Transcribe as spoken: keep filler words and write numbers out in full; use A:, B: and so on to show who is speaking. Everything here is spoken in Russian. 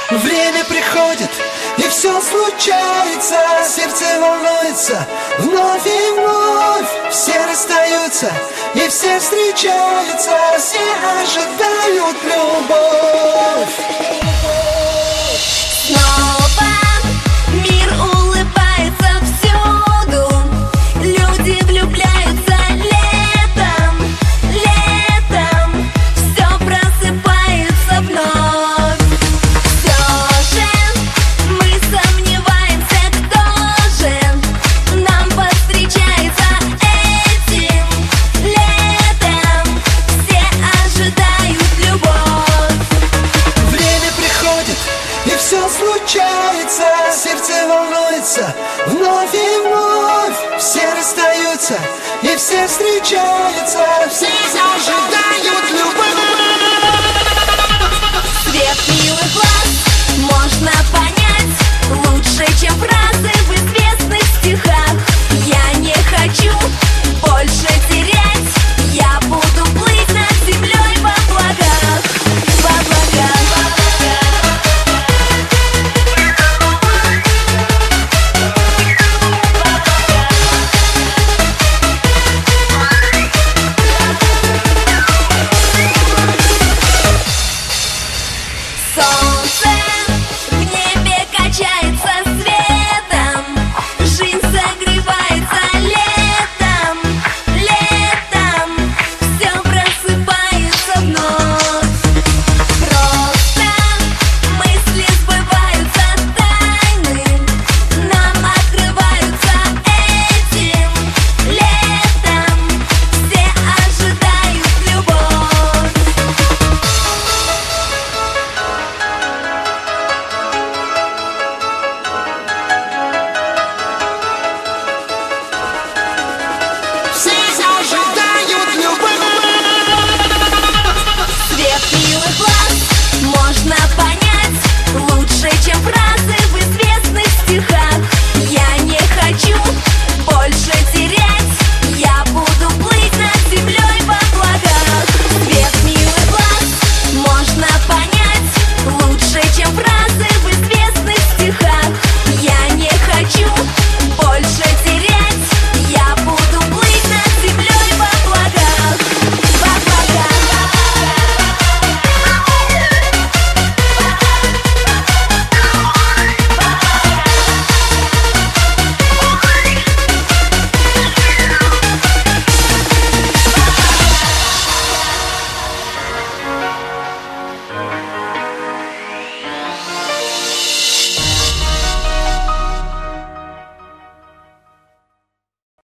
A: Время приходит, и все случается. Сердце волнуется вновь и вновь. Все расстаются, и все встречаются. Все ожидают любовь.
B: Снова мир улыбается всюду. Люди влюбляются летом. Летом все просыпается вновь. Все же мы сомневаемся, кто же нам повстречается этим летом. Все ожидают любовь.
A: Время приходит, и все случается. Сердце волнуется вновь и вновь. Все расстаются, и все встречаются. Все ожидают любовь.
B: Свет милых глаз можно понять лучше, чем фразы в известных стихах. Я не хочу больше терять. Я буду плыть над землей в облаках. В облаках. Солнце